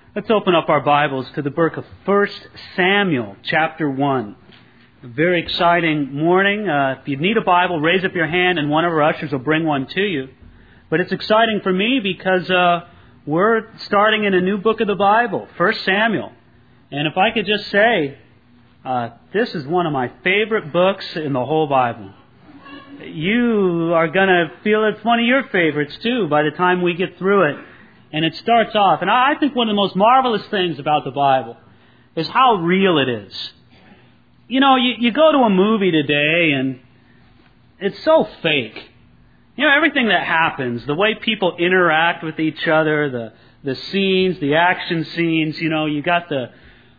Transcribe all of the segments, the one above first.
Let's open up our Bibles to the book of 1 Samuel, chapter 1. A very exciting morning. If you need a Bible, raise up your hand and one of our ushers will bring one to you. But it's exciting for me because we're starting in a new book of the Bible, 1 Samuel. And if I could just say, this is one of my favorite books in the whole Bible. You are going to feel it's one of your favorites too by the time we get through it. And it starts off, and I think one of the most marvelous things about the Bible is how real it is. You know, you go to a movie today and it's so fake. You know, everything that happens, the way people interact with each other, the scenes, the action scenes, you know, you got the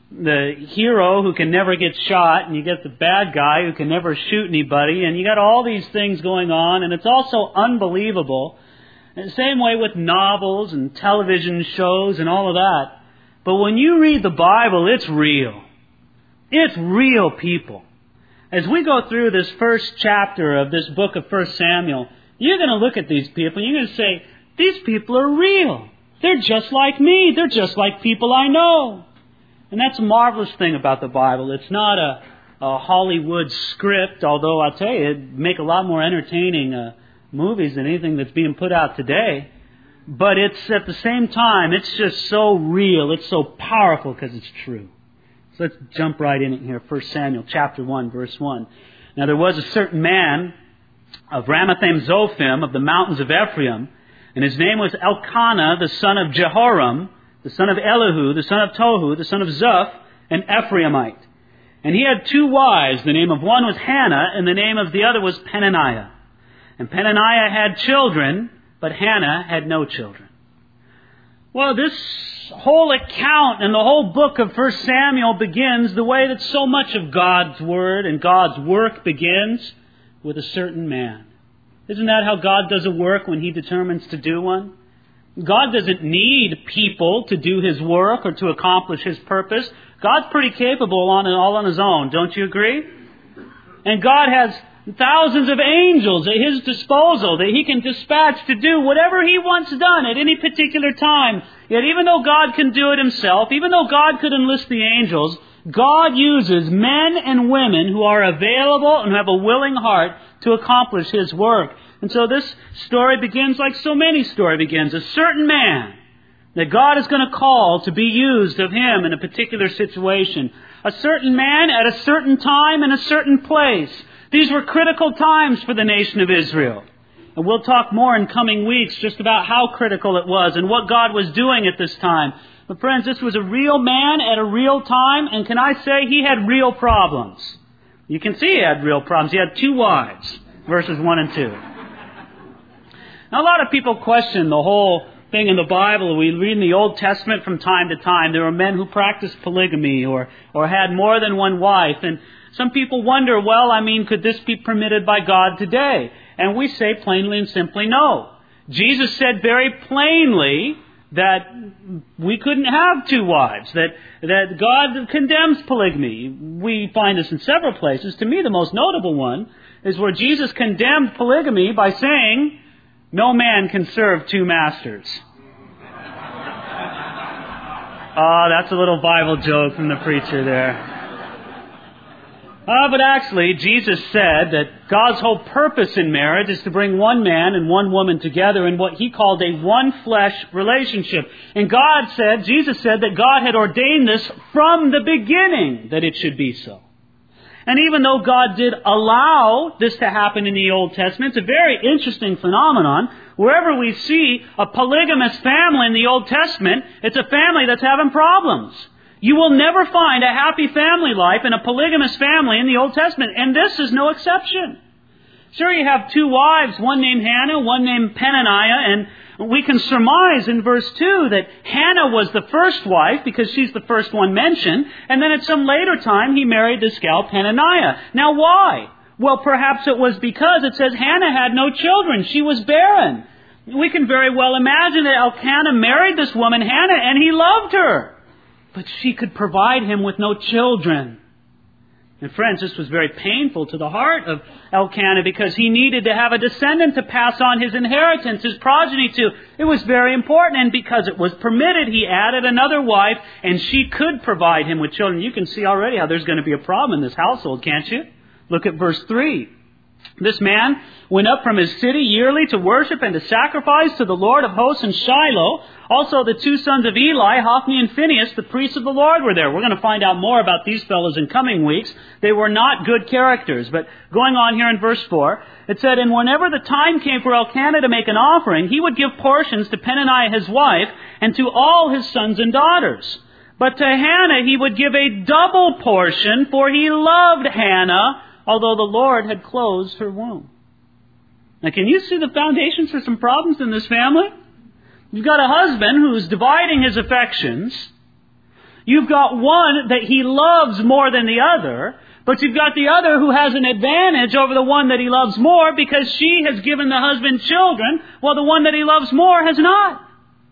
hero who can never get shot, and you get the bad guy who can never shoot anybody, and you got all these things going on, and it's all so unbelievable. And the same way with novels and television shows and all of that. But when you read the Bible, it's real. It's real people. As we go through this first chapter of this book of 1 Samuel, you're going to look at these people and you're going to say, these people are real. They're just like me. They're just like people I know. And that's a marvelous thing about the Bible. It's not a Hollywood script, although I'll tell you, it'd make a lot more entertaining movies than anything that's being put out today. But it's at the same time, it's just so real, it's so powerful because it's true. So let's jump right in it here. 1 Samuel chapter 1, verse 1. Now there was a certain man of Ramathaim Zophim of the mountains of Ephraim, and his name was Elkanah, the son of Jehoram, the son of Elihu, the son of Tohu, the son of Zuph, an Ephraimite. And he had two wives. The name of one was Hannah, and the name of the other was Peninnah. And Peninnah had children, but Hannah had no children. Well, this whole account and the whole book of 1 Samuel begins the way that so much of God's Word and God's work begins, with a certain man. Isn't that how God does a work when He determines to do one? God doesn't need people to do His work or to accomplish His purpose. God's pretty capable all on His own, don't you agree? And God has thousands of angels at His disposal that He can dispatch to do whatever He wants done at any particular time. Yet even though God can do it Himself, even though God could enlist the angels, God uses men and women who are available and have a willing heart to accomplish His work. And so this story begins like so many stories begins. A certain man that God is going to call to be used of Him in a particular situation. A certain man at a certain time in a certain place. These were critical times for the nation of Israel. And we'll talk more in coming weeks just about how critical it was and what God was doing at this time. But friends, this was a real man at a real time, and can I say he had real problems? You can see he had real problems. He had two wives, verses 1 and 2. Now, a lot of people question the whole thing in the Bible. We read in the Old Testament from time to time, there were men who practiced polygamy or had more than one wife, and some people wonder, could this be permitted by God today? And we say plainly and simply no. Jesus said very plainly that we couldn't have two wives, that God condemns polygamy. We find this in several places. To me, the most notable one is where Jesus condemned polygamy by saying, no man can serve two masters. That's a little Bible joke from the preacher there. But actually, Jesus said that God's whole purpose in marriage is to bring one man and one woman together in what He called a one-flesh relationship. And Jesus said that God had ordained this from the beginning, that it should be so. And even though God did allow this to happen in the Old Testament, it's a very interesting phenomenon. Wherever we see a polygamous family in the Old Testament, it's a family that's having problems. You will never find a happy family life in a polygamous family in the Old Testament, and this is no exception. Sure, you have two wives, one named Hannah, one named Peninnah, and we can surmise in verse 2 that Hannah was the first wife because she's the first one mentioned, and then at some later time he married this gal Peninnah. Now why? Well, perhaps it was because it says Hannah had no children. She was barren. We can very well imagine that Elkanah married this woman Hannah and he loved her. But she could provide him with no children. And friends, this was very painful to the heart of Elkanah because he needed to have a descendant to pass on his inheritance, his progeny to. It was very important, and because it was permitted, he added another wife, and she could provide him with children. You can see already how there's going to be a problem in this household, can't you? Look at verse 3. This man went up from his city yearly to worship and to sacrifice to the Lord of hosts in Shiloh. Also the two sons of Eli, Hophni and Phinehas, the priests of the Lord, were there. We're going to find out more about these fellows in coming weeks. They were not good characters. But going on here in verse 4, it said, And whenever the time came for Elkanah to make an offering, he would give portions to Peninnah his wife and to all his sons and daughters. But to Hannah he would give a double portion, for he loved Hannah, although the Lord had closed her womb. Now, can you see the foundations for some problems in this family? You've got a husband who's dividing his affections. You've got one that he loves more than the other, but you've got the other who has an advantage over the one that he loves more because she has given the husband children, while the one that he loves more has not.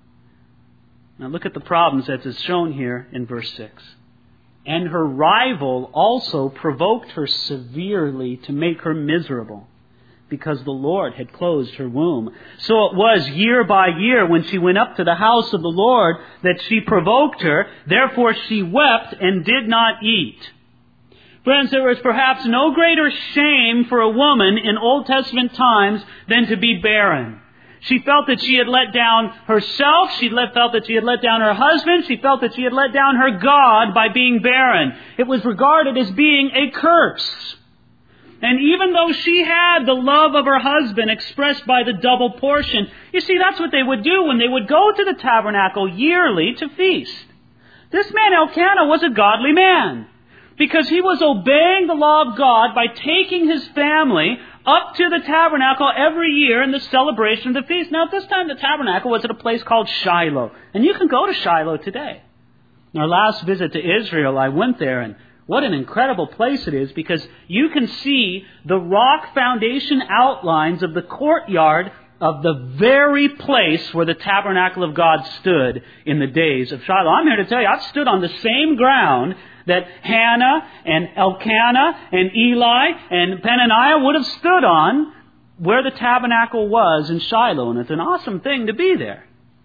Now, look at the problems as is shown here in verse 6. And her rival also provoked her severely to make her miserable, because the Lord had closed her womb. So it was year by year when she went up to the house of the Lord that she provoked her. Therefore she wept and did not eat. Friends, there was perhaps no greater shame for a woman in Old Testament times than to be barren. She felt that she had let down herself. She felt that she had let down her husband. She felt that she had let down her God by being barren. It was regarded as being a curse. And even though she had the love of her husband expressed by the double portion, you see, that's what they would do when they would go to the tabernacle yearly to feast. This man Elkanah was a godly man because he was obeying the law of God by taking his family up to the tabernacle every year in the celebration of the feast. Now, at this time, the tabernacle was at a place called Shiloh. And you can go to Shiloh today. In our last visit to Israel, I went there, and what an incredible place it is, because you can see the rock foundation outlines of the courtyard of the very place where the tabernacle of God stood in the days of Shiloh. I'm here to tell you, I've stood on the same ground that Hannah and Elkanah and Eli and Peninnah would have stood on where the tabernacle was in Shiloh. And it's an awesome thing to be there.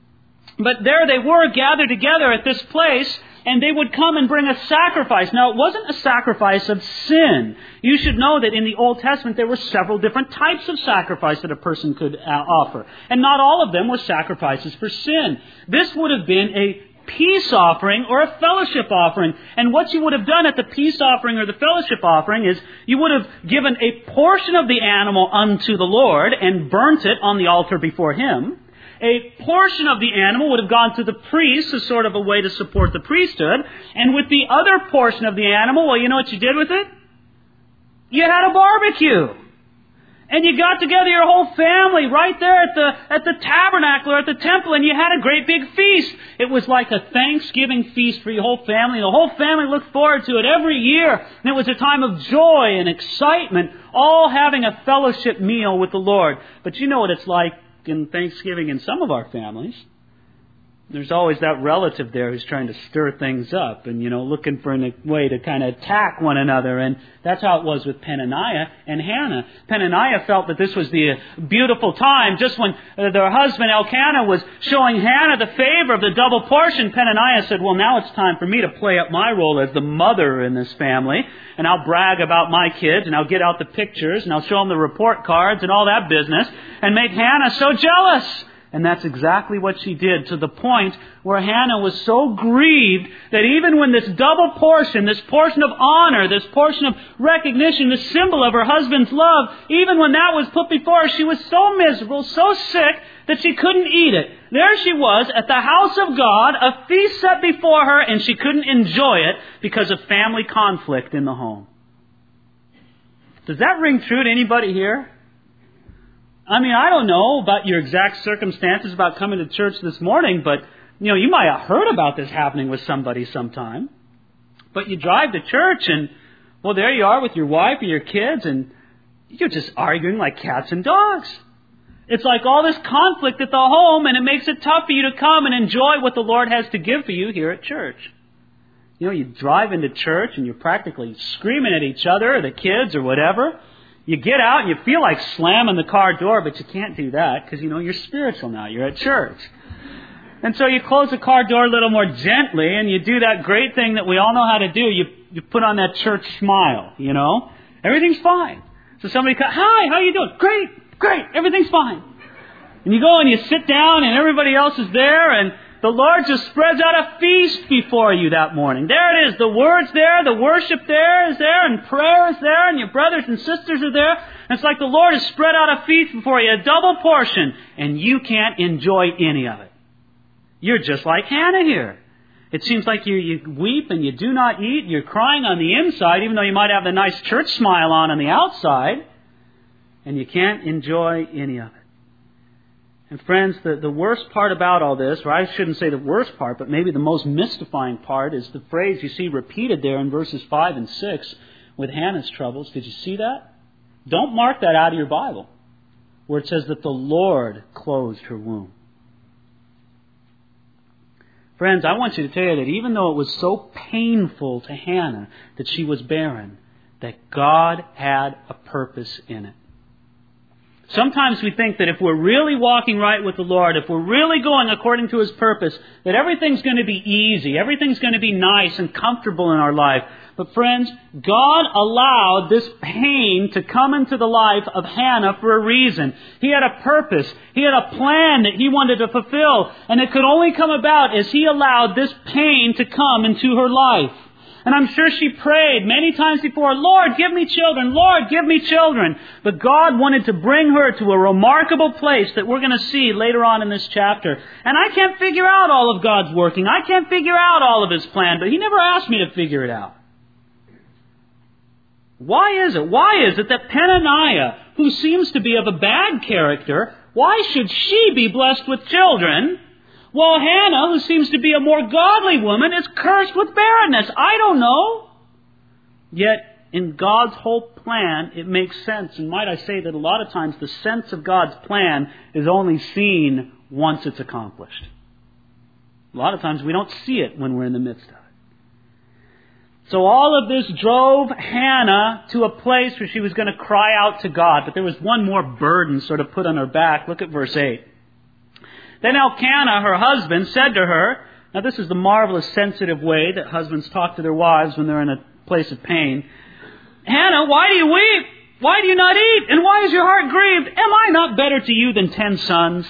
But there they were gathered together at this place, and they would come and bring a sacrifice. Now, it wasn't a sacrifice of sin. You should know that in the Old Testament there were several different types of sacrifice that a person could offer. And not all of them were sacrifices for sin. This would have been a peace offering or a fellowship offering. And what you would have done at the peace offering or the fellowship offering is you would have given a portion of the animal unto the Lord and burnt it on the altar before Him. A portion of the animal would have gone to the priest as sort of a way to support the priesthood. And with the other portion of the animal, well, you know what you did with it? You had a barbecue. And you got together your whole family right there at the tabernacle or at the temple, and you had a great big feast. It was like a Thanksgiving feast for your whole family. The whole family looked forward to it every year. And it was a time of joy and excitement, all having a fellowship meal with the Lord. But you know what it's like in Thanksgiving in some of our families. There's always that relative there who's trying to stir things up and, looking for a way to kind of attack one another. And that's how it was with Peninnah and Hannah. Peninnah felt that this was the beautiful time. Just when their husband Elkanah was showing Hannah the favor of the double portion, Peninnah said, well, now it's time for me to play up my role as the mother in this family. And I'll brag about my kids, and I'll get out the pictures, and I'll show them the report cards and all that business, and make Hannah so jealous. And that's exactly what she did, to the point where Hannah was so grieved that even when this double portion, this portion of honor, this portion of recognition, the symbol of her husband's love, even when that was put before her, she was so miserable, so sick, that she couldn't eat it. There she was at the house of God, a feast set before her, and she couldn't enjoy it because of family conflict in the home. Does that ring true to anybody here? I mean, I don't know about your exact circumstances about coming to church this morning, but, you might have heard about this happening with somebody sometime. But you drive to church and, well, there you are with your wife and your kids, and you're just arguing like cats and dogs. It's like all this conflict at the home, and it makes it tough for you to come and enjoy what the Lord has to give for you here at church. You drive into church and you're practically screaming at each other or the kids or whatever. You get out and you feel like slamming the car door, but you can't do that because, you're spiritual now. You're at church. And so you close the car door a little more gently and you do that great thing that we all know how to do. You put on that church smile, Everything's fine. So somebody comes, hi, how you doing? Great, everything's fine. And you go and you sit down and everybody else is there and the Lord just spreads out a feast before you that morning. There it is. The Word's there. The worship there is there. And prayer is there. And your brothers and sisters are there. And it's like the Lord has spread out a feast before you. A double portion. And you can't enjoy any of it. You're just like Hannah here. It seems like you weep and you do not eat. You're crying on the inside, even though you might have the nice church smile on the outside. And you can't enjoy any of it. And friends, the worst part about all this, or I shouldn't say the worst part, but maybe the most mystifying part is the phrase you see repeated there in verses 5 and 6 with Hannah's troubles. Did you see that? Don't mark that out of your Bible, where it says that the Lord closed her womb. Friends, I want you to tell you that even though it was so painful to Hannah that she was barren, that God had a purpose in it. Sometimes we think that if we're really walking right with the Lord, if we're really going according to His purpose, that everything's going to be easy, everything's going to be nice and comfortable in our life. But friends, God allowed this pain to come into the life of Hannah for a reason. He had a purpose. He had a plan that He wanted to fulfill. And it could only come about as He allowed this pain to come into her life. And I'm sure she prayed many times before, Lord, give me children. Lord, give me children. But God wanted to bring her to a remarkable place that we're going to see later on in this chapter. And I can't figure out all of God's working. I can't figure out all of His plan. But He never asked me to figure it out. Why is it? Why is it that Peninnah, who seems to be of a bad character, why should she be blessed with children, while Hannah, who seems to be a more godly woman, is cursed with barrenness? I don't know. Yet, in God's whole plan, it makes sense. And might I say that a lot of times the sense of God's plan is only seen once it's accomplished. A lot of times we don't see it when we're in the midst of it. So all of this drove Hannah to a place where she was going to cry out to God. But there was one more burden sort of put on her back. Look at verse 8. Then Elkanah, her husband, said to her, now this is the marvelous sensitive way that husbands talk to their wives when they're in a place of pain. Hannah, why do you weep? Why do you not eat? And why is your heart grieved? Am I not better to you than 10 sons?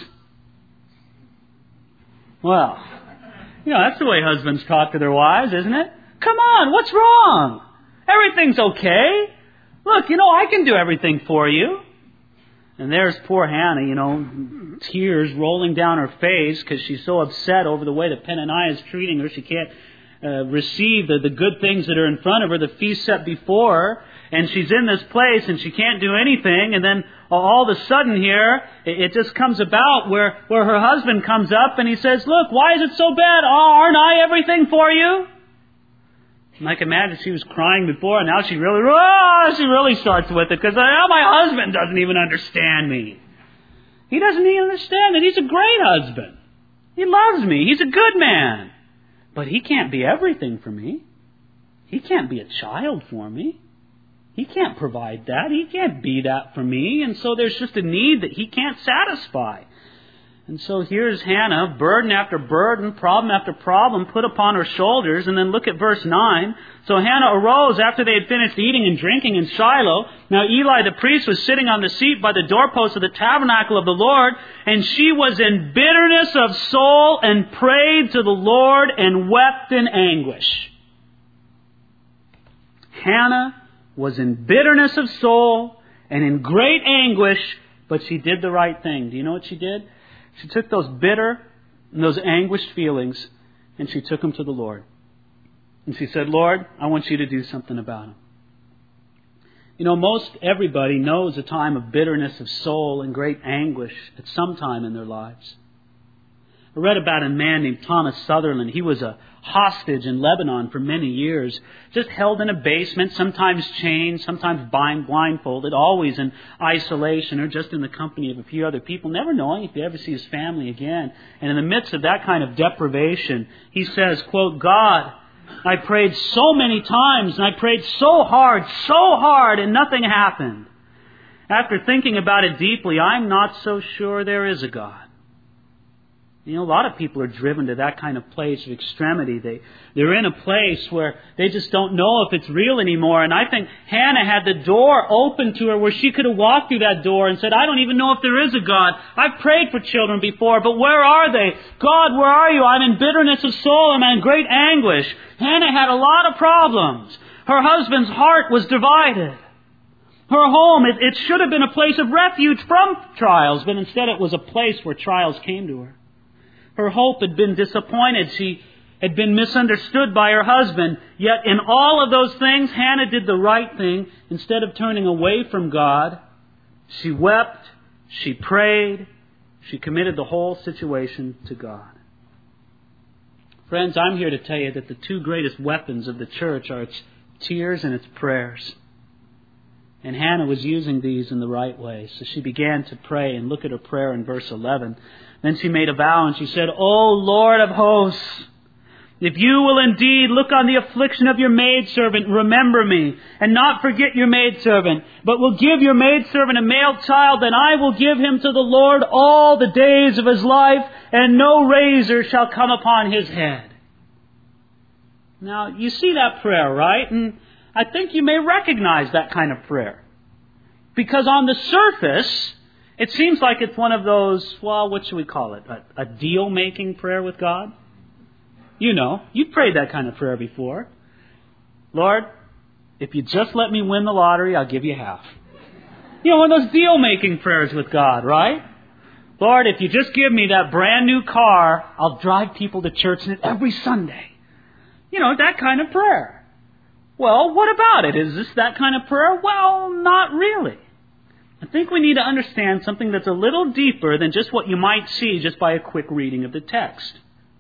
Well, that's the way husbands talk to their wives, isn't it? Come on, what's wrong? Everything's okay. Look, I can do everything for you. And there's poor Hannah, tears rolling down her face because she's so upset over the way that Peninnah is treating her. She can't receive the good things that are in front of her, the feast set before her. And she's in this place and she can't do anything. And then all of a sudden here, it just comes about where her husband comes up and he says, look, why is it so bad? Aren't I everything for you? And I can imagine she was crying before, and now she really starts with it, because now my husband doesn't even understand me. He doesn't even understand that he's a great husband. He loves me. He's a good man. But he can't be everything for me. He can't be a child for me. He can't provide that. He can't be that for me. And so there's just a need that he can't satisfy. And so here's Hannah, burden after burden, problem after problem put upon her shoulders. And then look at verse 9. So Hannah arose after they had finished eating and drinking in Shiloh. Now Eli the priest was sitting on the seat by the doorpost of the tabernacle of the Lord. And she was in bitterness of soul and prayed to the Lord and wept in anguish. Hannah was in bitterness of soul and in great anguish, but she did the right thing. Do you know what she did? She took those bitter and those anguished feelings and she took them to the Lord. And she said, Lord, I want you to do something about them. Most everybody knows a time of bitterness of soul and great anguish at some time in their lives. I read about a man named Thomas Sutherland. He was a hostage in Lebanon for many years, just held in a basement, sometimes chained, sometimes blindfolded, always in isolation or just in the company of a few other people, never knowing if he'd ever see his family again. And in the midst of that kind of deprivation, he says, quote, God, I prayed so many times, and I prayed so hard, and nothing happened. After thinking about it deeply, I'm not so sure there is a God. You know, a lot of people are driven to that kind of place of extremity. They're in a place where they just don't know if it's real anymore. And I think Hannah had the door open to her where she could have walked through that door and said, I don't even know if there is a God. I've prayed for children before, but where are they? God, where are you? I'm in bitterness of soul. I'm in great anguish. Hannah had a lot of problems. Her husband's heart was divided. Her home, it should have been a place of refuge from trials, but instead it was a place where trials came to her. Her hope had been disappointed. She had been misunderstood by her husband. Yet in all of those things, Hannah did the right thing. Instead of turning away from God, she wept, she prayed, she committed the whole situation to God. Friends, I'm here to tell you that the two greatest weapons of the church are its tears and its prayers. And Hannah was using these in the right way. So she began to pray, and look at her prayer in verse 11. Then she made a vow and she said, O Lord of hosts, if you will indeed look on the affliction of your maidservant, remember me, and not forget your maidservant, but will give your maidservant a male child, then I will give him to the Lord all the days of his life, and no razor shall come upon his head. Now, you see that prayer, right? And I think you may recognize that kind of prayer. Because on the surface, it seems like it's one of those, well, what should we call it? A deal-making prayer with God? You know, you've prayed that kind of prayer before. Lord, if you just let me win the lottery, I'll give you half. You know, one of those deal-making prayers with God, right? Lord, if you just give me that brand new car, I'll drive people to church in it every Sunday. You know, that kind of prayer. Well, what about it? Is this that kind of prayer? Well, not really. I think we need to understand something that's a little deeper than just what you might see just by a quick reading of the text.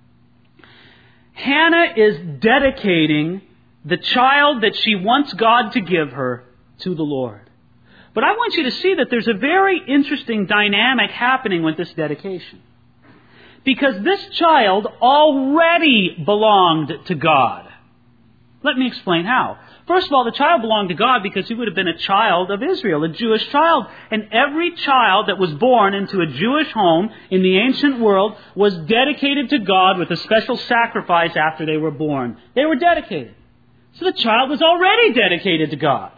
Hannah is dedicating the child that she wants God to give her to the Lord. But I want you to see that there's a very interesting dynamic happening with this dedication. Because this child already belonged to God. Let me explain how. First of all, the child belonged to God because he would have been a child of Israel, a Jewish child. And every child that was born into a Jewish home in the ancient world was dedicated to God with a special sacrifice after they were born. They were dedicated. So the child was already dedicated to God.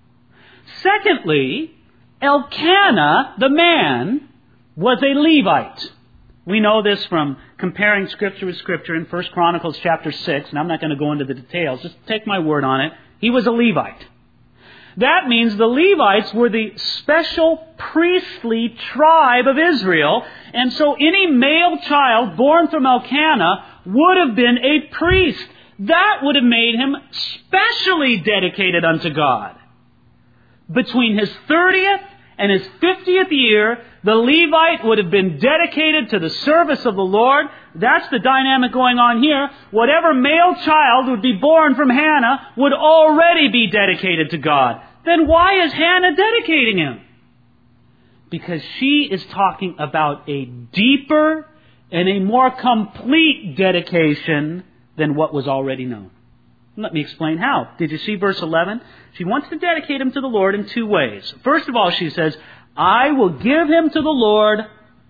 Secondly, Elkanah, the man, was a Levite. We know this from comparing Scripture with Scripture in 1 Chronicles chapter 6, and I'm not going to go into the details. Just take my word on it. He was a Levite. That means the Levites were the special priestly tribe of Israel, and so any male child born from Elkanah would have been a priest. That would have made him specially dedicated unto God. Between his 30th and his 50th year, the Levite would have been dedicated to the service of the Lord. That's the dynamic going on here. Whatever male child would be born from Hannah would already be dedicated to God. Then why is Hannah dedicating him? Because she is talking about a deeper and a more complete dedication than what was already known. Let me explain how. Did you see verse 11? She wants to dedicate him to the Lord in two ways. First of all, she says, I will give him to the Lord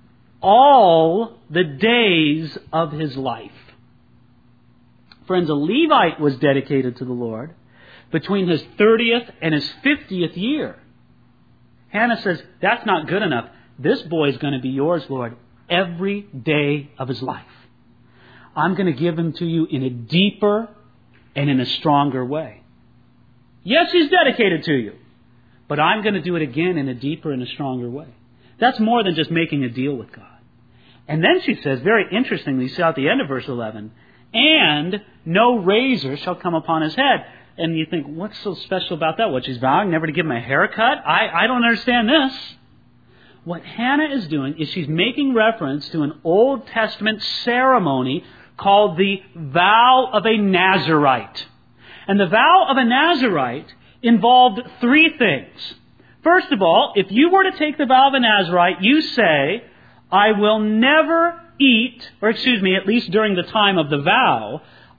all the days of his life. Friends, a Levite was dedicated to the Lord between his 30th and his 50th year. Hannah says, that's not good enough. This boy is going to be yours, Lord, every day of his life. I'm going to give him to you in a deeper and in a stronger way. Yes, he's dedicated to you, but I'm going to do it again in a deeper and a stronger way. That's more than just making a deal with God. And then she says, very interestingly, see at the end of verse 11, and no razor shall come upon his head. And you think, what's so special about that? What, she's vowing never to give him a haircut? I don't understand this. What Hannah is doing is she's making reference to an Old Testament ceremony called the vow of a Nazirite. And the vow of a Nazirite involved three things. First of all, if you were to take the vow of a Nazirite, you say, I will never eat, at least during the time of the vow,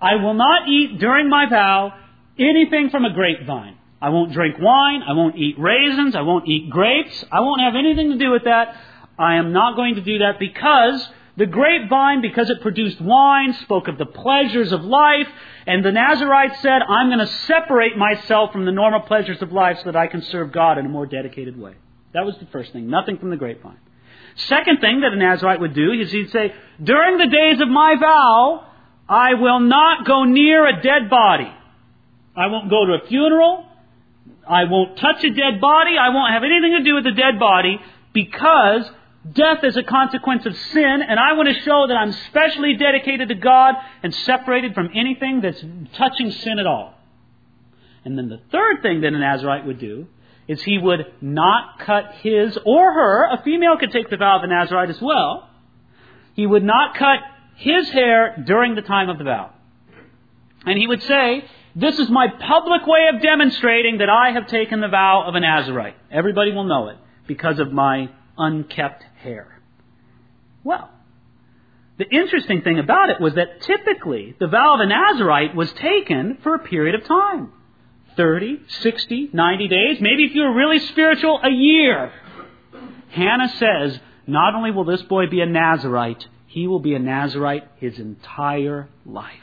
I will not eat during my vow anything from a grapevine. I won't drink wine. I won't eat raisins. I won't eat grapes. I won't have anything to do with that. I am not going to do that because the grapevine, because it produced wine, spoke of the pleasures of life. And the Nazarite said, I'm going to separate myself from the normal pleasures of life so that I can serve God in a more dedicated way. That was the first thing. Nothing from the grapevine. Second thing that a Nazarite would do is he'd say, during the days of my vow, I will not go near a dead body. I won't go to a funeral. I won't touch a dead body. I won't have anything to do with the dead body because death is a consequence of sin, and I want to show that I'm specially dedicated to God and separated from anything that's touching sin at all. And then the third thing that a Nazarite would do is he would not cut his or her, a female could take the vow of a Nazarite as well, he would not cut his hair during the time of the vow. And he would say, this is my public way of demonstrating that I have taken the vow of a Nazarite. Everybody will know it because of my unkept hair. Well, the interesting thing about it was that typically the vow of a Nazarite was taken for a period of time. 30, 60, 90 days, maybe if you were really spiritual, a year. Hannah says, not only will this boy be a Nazarite, he will be a Nazarite his entire life.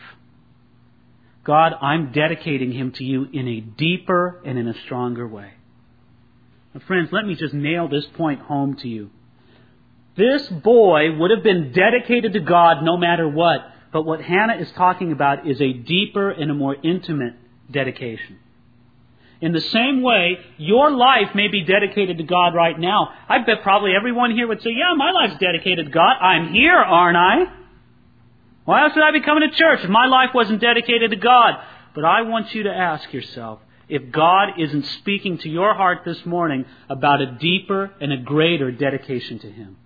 God, I'm dedicating him to you in a deeper and in a stronger way. Now, friends, let me just nail this point home to you. This boy would have been dedicated to God no matter what, but what Hannah is talking about is a deeper and a more intimate dedication. In the same way, your life may be dedicated to God right now. I bet probably everyone here would say, yeah, my life's dedicated to God. I'm here, aren't I? Why else would I be coming to church if my life wasn't dedicated to God? But I want you to ask yourself, if God isn't speaking to your heart this morning about a deeper and a greater dedication to him.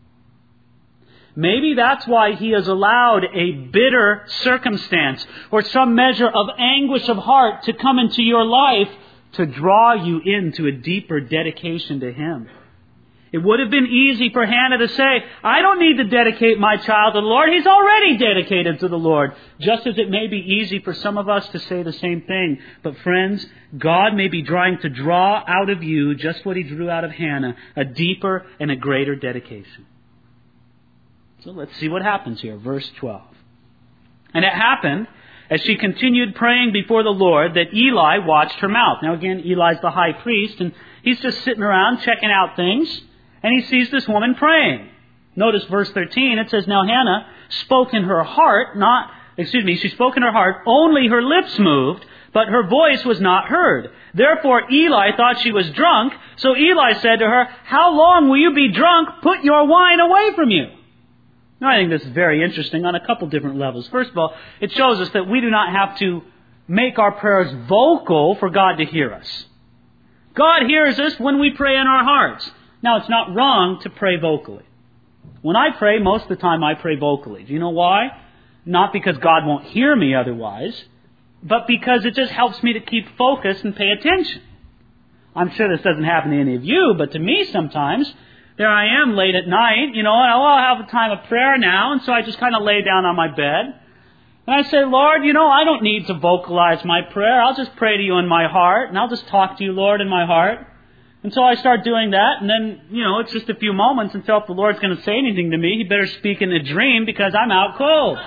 Maybe that's why he has allowed a bitter circumstance or some measure of anguish of heart to come into your life to draw you into a deeper dedication to him. It would have been easy for Hannah to say, I don't need to dedicate my child to the Lord. He's already dedicated to the Lord. Just as it may be easy for some of us to say the same thing. But friends, God may be trying to draw out of you just what he drew out of Hannah, a deeper and a greater dedication. So let's see what happens here. Verse 12. And it happened, as she continued praying before the Lord, that Eli watched her mouth. Now again, Eli's the high priest, and he's just sitting around checking out things. And he sees this woman praying. Notice verse 13, it says, now Hannah spoke in her heart, she spoke in her heart, only her lips moved, but her voice was not heard. Therefore Eli thought she was drunk, so Eli said to her, how long will you be drunk? Put your wine away from you. Now I think this is very interesting on a couple different levels. First of all, it shows us that we do not have to make our prayers vocal for God to hear us. God hears us when we pray in our hearts. Now, it's not wrong to pray vocally. When I pray, most of the time I pray vocally. Do you know why? Not because God won't hear me otherwise, but because it just helps me to keep focused and pay attention. I'm sure this doesn't happen to any of you, but to me sometimes, there I am late at night, and I'll have a time of prayer now, and so I just kind of lay down on my bed. And I say, Lord, I don't need to vocalize my prayer. I'll just pray to you in my heart, and I'll just talk to you, Lord, in my heart. And so I start doing that, and then, it's just a few moments until if the Lord's going to say anything to me, he better speak in a dream because I'm out cold.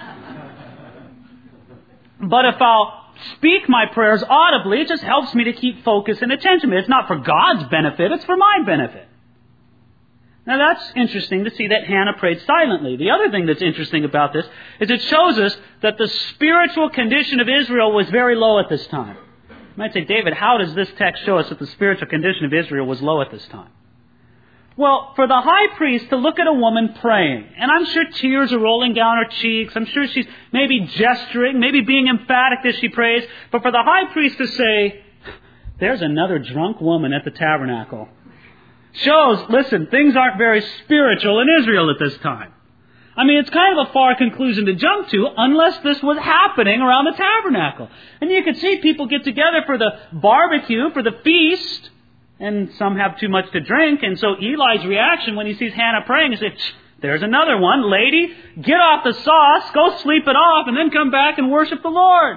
But if I'll speak my prayers audibly, it just helps me to keep focus and attention. It's not for God's benefit, it's for my benefit. Now that's interesting to see that Hannah prayed silently. The other thing that's interesting about this is it shows us that the spiritual condition of Israel was very low at this time. You might say, David, how does this text show us that the spiritual condition of Israel was low at this time? Well, for the high priest to look at a woman praying, and I'm sure tears are rolling down her cheeks, I'm sure she's maybe gesturing, maybe being emphatic as she prays, but for the high priest to say, there's another drunk woman at the tabernacle, shows, listen, things aren't very spiritual in Israel at this time. I mean, it's kind of a far conclusion to jump to unless this was happening around the tabernacle. And you can see people get together for the barbecue, for the feast, and some have too much to drink. And so Eli's reaction when he sees Hannah praying is, There's another one. Lady, get off the sauce, go sleep it off, and then come back and worship the Lord.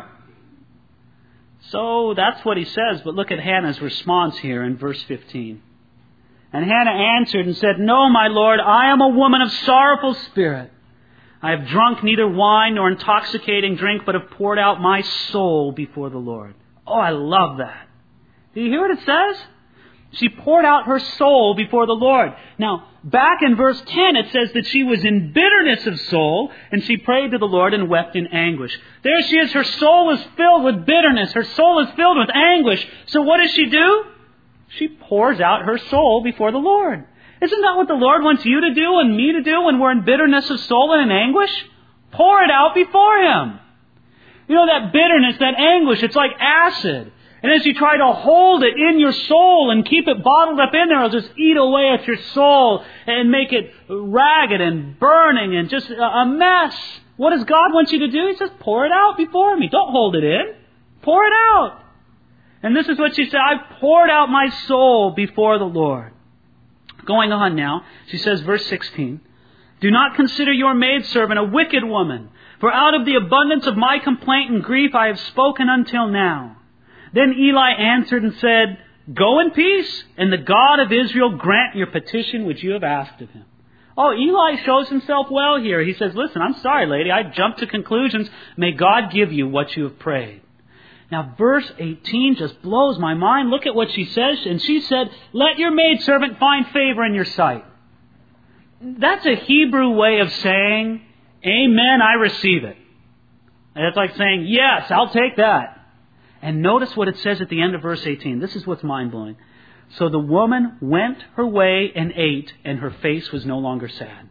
So that's what he says, but look at Hannah's response here in verse 15. And Hannah answered and said, No, my Lord, I am a woman of sorrowful spirit. I have drunk neither wine nor intoxicating drink, but have poured out my soul before the Lord. Oh, I love that. Do you hear what it says? She poured out her soul before the Lord. Now, back in verse 10, it says that she was in bitterness of soul, and she prayed to the Lord and wept in anguish. There she is. Her soul is filled with bitterness. Her soul is filled with anguish. So what does she do? She pours out her soul before the Lord. Isn't that what the Lord wants you to do and me to do when we're in bitterness of soul and in anguish? Pour it out before Him. You know, that bitterness, that anguish, it's like acid. And as you try to hold it in your soul and keep it bottled up in there, it'll just eat away at your soul and make it ragged and burning and just a mess. What does God want you to do? He says, pour it out before me. Don't hold it in. Pour it out. And this is what she said, I've poured out my soul before the Lord. Going on now, she says, verse 16, Do not consider your maidservant a wicked woman, for out of the abundance of my complaint and grief I have spoken until now. Then Eli answered and said, Go in peace, and the God of Israel grant your petition which you have asked of Him. Oh, Eli shows himself well here. He says, Listen, I'm sorry, lady, I jumped to conclusions. May God give you what you have prayed. Now, verse 18 just blows my mind. Look at what she says. And she said, Let your maidservant find favor in your sight. That's a Hebrew way of saying, Amen, I receive it. And it's like saying, Yes, I'll take that. And notice what it says at the end of verse 18. This is what's mind-blowing. So the woman went her way and ate, and her face was no longer sad.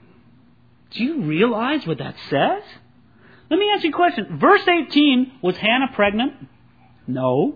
Do you realize what that says? Let me ask you a question. Verse 18, was Hannah pregnant? No.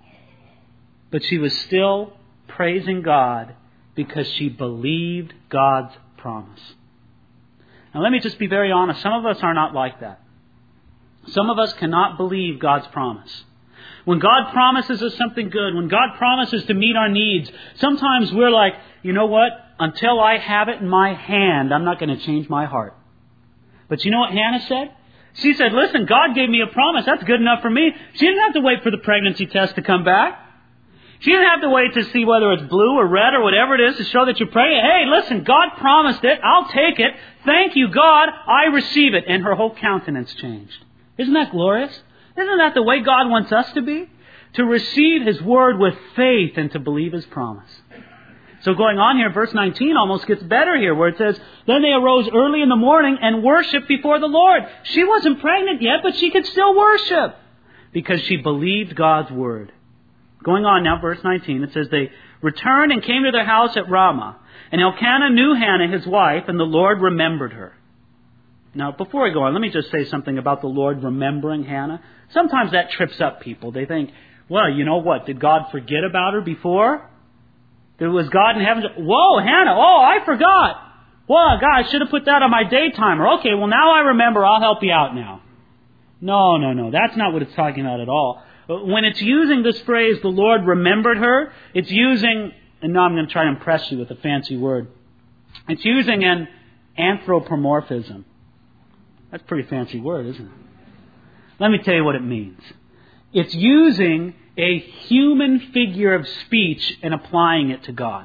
But she was still praising God because she believed God's promise. Now let me just be very honest. Some of us are not like that. Some of us cannot believe God's promise. When God promises us something good, when God promises to meet our needs, sometimes we're like, you know what? Until I have it in my hand, I'm not going to change my heart. But you know what Hannah said? She said, Listen, God gave me a promise. That's good enough for me. She didn't have to wait for the pregnancy test to come back. She didn't have to wait to see whether it's blue or red or whatever it is to show that you're pregnant. Hey, listen, God promised it. I'll take it. Thank you, God. I receive it. And her whole countenance changed. Isn't that glorious? Isn't that the way God wants us to be? To receive His word with faith and to believe His promise. So going on here, verse 19 almost gets better here, where it says, Then they arose early in the morning and worshipped before the Lord. She wasn't pregnant yet, but she could still worship because she believed God's word. Going on now, verse 19, it says, They returned and came to their house at Ramah. And Elkanah knew Hannah, his wife, and the Lord remembered her. Now, before I go on, let me just say something about the Lord remembering Hannah. Sometimes that trips up people. They think, well, you know what? Did God forget about her before? There was God in heaven. Whoa, Hannah. Oh, I forgot. Well, God, I should have put that on my day timer. Okay, well, now I remember. I'll help you out now. No. That's not what it's talking about at all. When it's using this phrase, the Lord remembered her, it's using, and now I'm going to try to impress you with a fancy word. It's using an anthropomorphism. That's a pretty fancy word, isn't it? Let me tell you what it means. It's using a human figure of speech and applying it to God.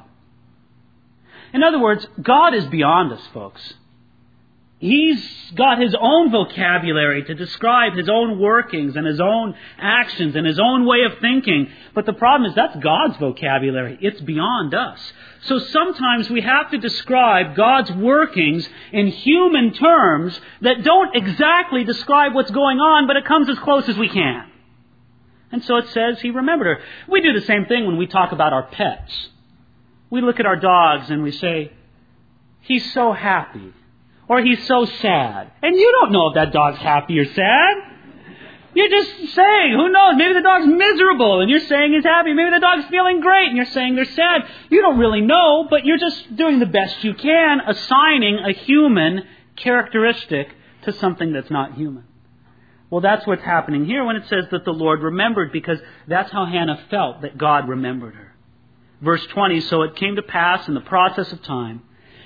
In other words, God is beyond us, folks. He's got His own vocabulary to describe His own workings and His own actions and His own way of thinking. But the problem is that's God's vocabulary. It's beyond us. So sometimes we have to describe God's workings in human terms that don't exactly describe what's going on, but it comes as close as we can. And so it says He remembered her. We do the same thing when we talk about our pets. We look at our dogs and we say, he's so happy. Or he's so sad. And you don't know if that dog's happy or sad. You're just saying, who knows? Maybe the dog's miserable and you're saying he's happy. Maybe the dog's feeling great and you're saying they're sad. You don't really know, but you're just doing the best you can, assigning a human characteristic to something that's not human. Well, that's what's happening here when it says that the Lord remembered, because that's how Hannah felt, that God remembered her. Verse 20, So it came to pass in the process of time,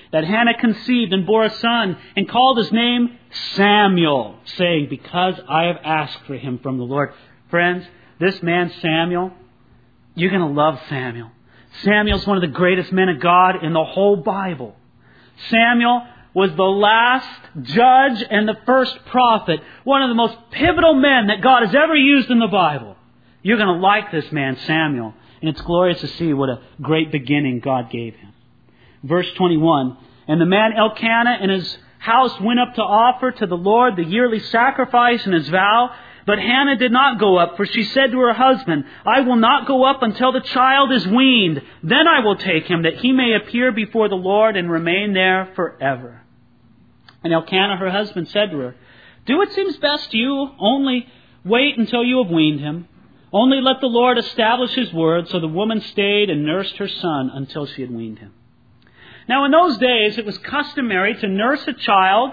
that Hannah conceived and bore a son and called his name Samuel, saying, because I have asked for him from the Lord. Friends, this man Samuel, you're going to love Samuel. Samuel's one of the greatest men of God in the whole Bible. Samuel was the last judge and the first prophet, one of the most pivotal men that God has ever used in the Bible. You're going to like this man Samuel, and it's glorious to see what a great beginning God gave him. Verse 21, and the man Elkanah and his house went up to offer to the Lord the yearly sacrifice and his vow. But Hannah did not go up, for she said to her husband, I will not go up until the child is weaned. Then I will take him, that he may appear before the Lord and remain there forever. And Elkanah, her husband, said to her, do what seems best to you, only wait until you have weaned him. Only let the Lord establish His word. So the woman stayed and nursed her son until she had weaned him. Now in those days, it was customary to nurse a child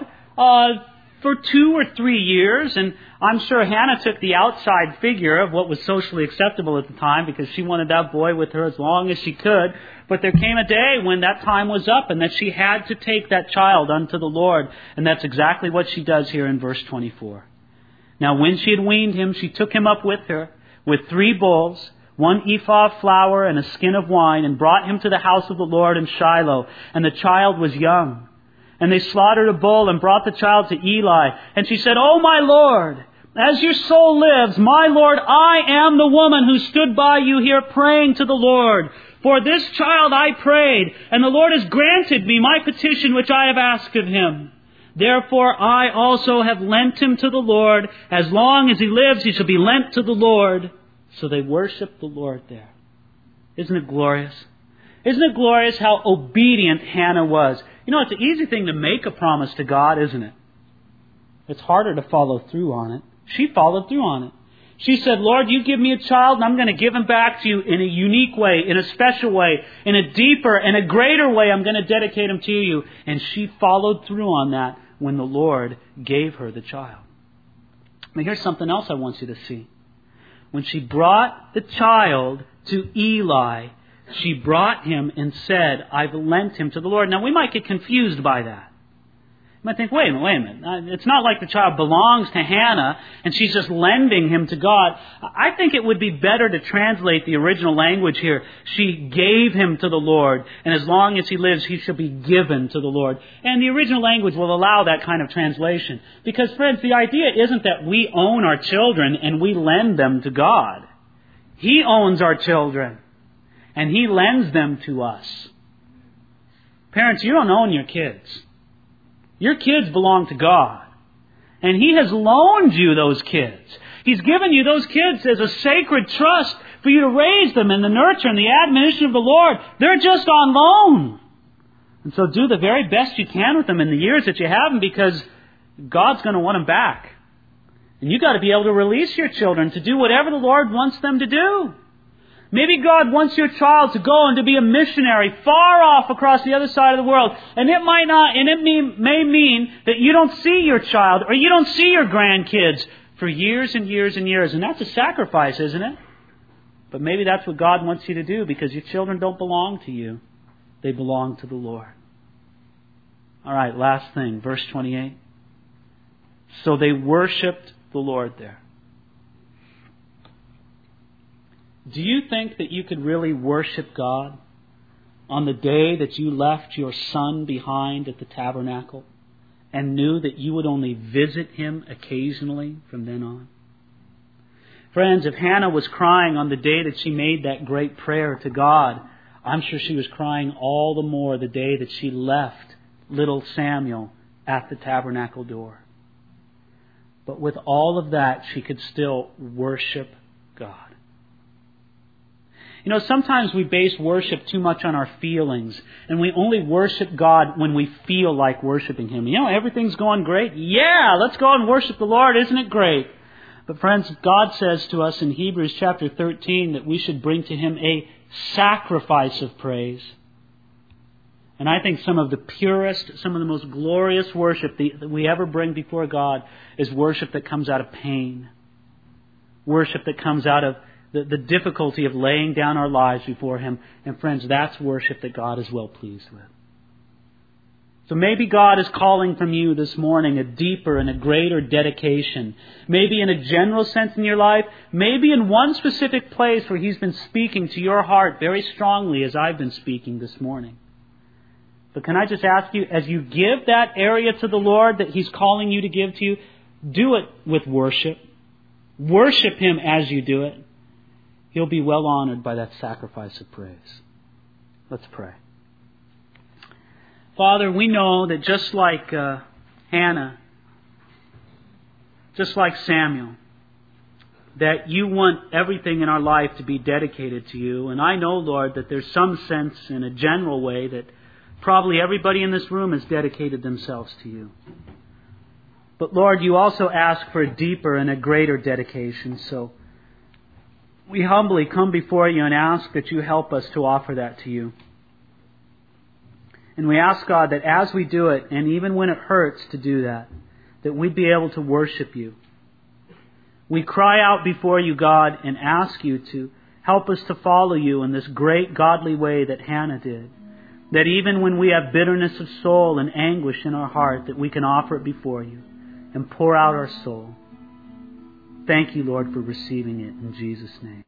for 2 or 3 years, and I'm sure Hannah took the outside figure of what was socially acceptable at the time because she wanted that boy with her as long as she could. But there came a day when that time was up and that she had to take that child unto the Lord, and that's exactly what she does here in verse 24. Now when she had weaned him, she took him up with her with 3 bulls, 1 ephah of flour and a skin of wine, and brought him to the house of the Lord in Shiloh, and the child was young. And they slaughtered a bull and brought the child to Eli. And she said, O my Lord, as your soul lives, my Lord, I am the woman who stood by you here praying to the Lord. For this child I prayed, and the Lord has granted me my petition which I have asked of him. Therefore I also have lent him to the Lord. As long as he lives, he shall be lent to the Lord. So they worshiped the Lord there. Isn't it glorious? Isn't it glorious how obedient Hannah was? You know, it's an easy thing to make a promise to God, isn't it? It's harder to follow through on it. She followed through on it. She said, Lord, you give me a child and I'm going to give him back to you in a unique way, in a special way, in a deeper and a greater way. I'm going to dedicate him to you. And she followed through on that when the Lord gave her the child. Now here's something else I want you to see. When she brought the child to Eli, she brought him and said, I've lent him to the Lord. Now we might get confused by that. You might think, wait a minute. It's not like the child belongs to Hannah and she's just lending him to God. I think it would be better to translate the original language here. She gave him to the Lord, and as long as he lives, he shall be given to the Lord. And the original language will allow that kind of translation. Because, friends, the idea isn't that we own our children and we lend them to God. He owns our children, and He lends them to us. Parents, you don't own your kids. Your kids belong to God. And He has loaned you those kids. He's given you those kids as a sacred trust for you to raise them in the nurture and the admonition of the Lord. They're just on loan. And so do the very best you can with them in the years that you have them, because God's going to want them back. And you've got to be able to release your children to do whatever the Lord wants them to do. Maybe God wants your child to go and to be a missionary far off across the other side of the world. And it might not, and it may mean that you don't see your child or you don't see your grandkids for years and years and years. And that's a sacrifice, isn't it? But maybe that's what God wants you to do, because your children don't belong to you. They belong to the Lord. All right, last thing, verse 28. So they worshipped the Lord there. Do you think that you could really worship God on the day that you left your son behind at the tabernacle and knew that you would only visit him occasionally from then on? Friends, if Hannah was crying on the day that she made that great prayer to God, I'm sure she was crying all the more the day that she left little Samuel at the tabernacle door. But with all of that, she could still worship God. You know, sometimes we base worship too much on our feelings, and we only worship God when we feel like worshiping Him. You know, everything's going great. Yeah, let's go and worship the Lord. Isn't it great? But friends, God says to us in Hebrews chapter 13 that we should bring to Him a sacrifice of praise. And I think some of the purest, some of the most glorious worship that we ever bring before God is worship that comes out of pain. Worship that comes out of the difficulty of laying down our lives before Him. And friends, that's worship that God is well pleased with. So maybe God is calling from you this morning a deeper and a greater dedication. Maybe in a general sense in your life. Maybe in one specific place where He's been speaking to your heart very strongly as I've been speaking this morning. But can I just ask you, as you give that area to the Lord that He's calling you to give to you, do it with worship. Worship Him as you do it. He'll be well honored by that sacrifice of praise. Let's pray. Father, we know that just like Hannah, just like Samuel, that You want everything in our life to be dedicated to You. And I know, Lord, that there's some sense in a general way that probably everybody in this room has dedicated themselves to You. But Lord, You also ask for a deeper and a greater dedication. So we humbly come before You and ask that You help us to offer that to You. And we ask, God, that as we do it, and even when it hurts to do that we'd be able to worship You. We cry out before You, God, and ask You to help us to follow You in this great godly way that Hannah did. That even when we have bitterness of soul and anguish in our heart, that we can offer it before You and pour out our soul. Thank You, Lord, for receiving it in Jesus' name.